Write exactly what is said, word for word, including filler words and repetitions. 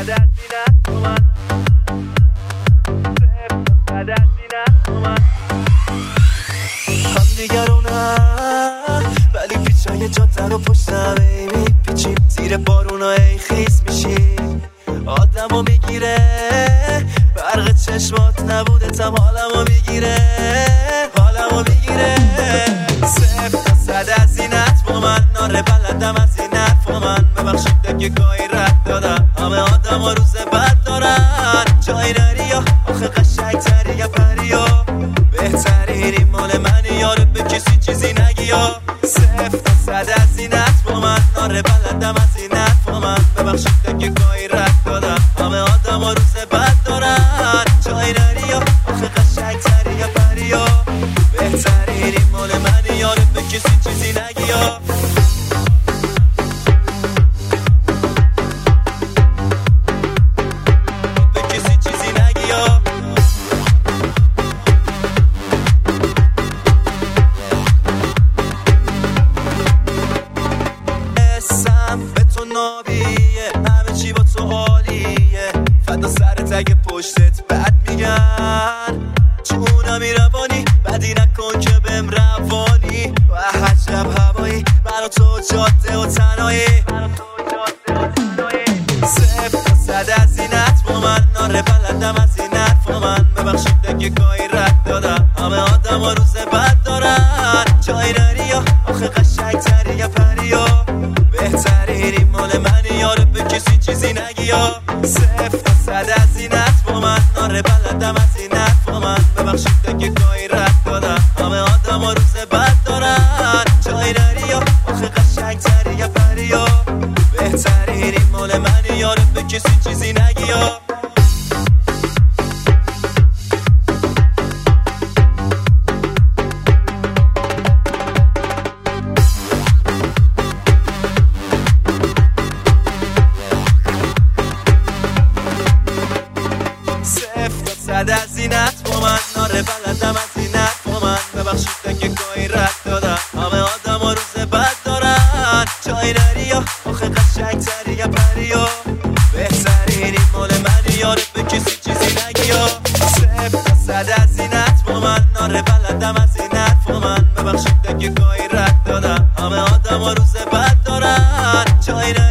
صد از این تو من صد از این تو من هم دیگرونم ولی پیچای جاده رو پشتم ای میپیچیم زیر بارونا ای خیس میشیم آدمو میگیره برق چشمات نبودتم حالمو میگیره حالمو میگیره صفر تا صد از اینت با من ناره بلدم از این حرف من ببخشید که گاهی رد دادم همه آدم ها روز بد دارن جایی نری یا آخه قشنگ تری یا پری یا بهترینی مال منی یاره به کسی چیزی نگی یا صفر تا صد از اینت با من ناره بلدم از این حرف من ببخشید که گاهی رد دادم همه آدم ها روز بد دارن جایی نری یا آخه قشنگ تری یا پری یا بهترینی مال منی یاره به کسی چیزی نگی یا به کسی چیزی نگی یا اسم به تو نابیه همه چی با تو حالیه فدا سرت اگه پشتت بد میگن چونا میروانی بدی نکن که بهم روانی و عجب هوایی برا تو جاده و تنهایی صفر تا صد از اینت با من ناره بلدم از این حرف من ببخشید که گاهی رد دادم همه آدم ها روز بد دارن جایی نری یا آخه قشنگ تری یا پری یا بهترینی مال منی یاره به کسی چیزی نگی یا صفر تا صد از اینت با من ناره بلدم از این حرف من ببخشید که گاهی رد دادم همه آدم ها روز بد دارن جایی نری یا آخه قشنگ تری یا پری یا بهترینی مال منی یاره به کسی چیزی نگی یا صد از اینت با من ناره بلدم از اینت با من ببخشید که گاهی رد دادم همه آدم ها روز بد دارن جایی نری یا آخه قشنگ تری یا پری یا بهترینی مال منی یاره به کسی چیزی نگی یا صفر تا صد از اینت با من ناره بلدم از این حرف من ببخشید که گاهی رد دادم همه آدم ها روز بد دارن جایی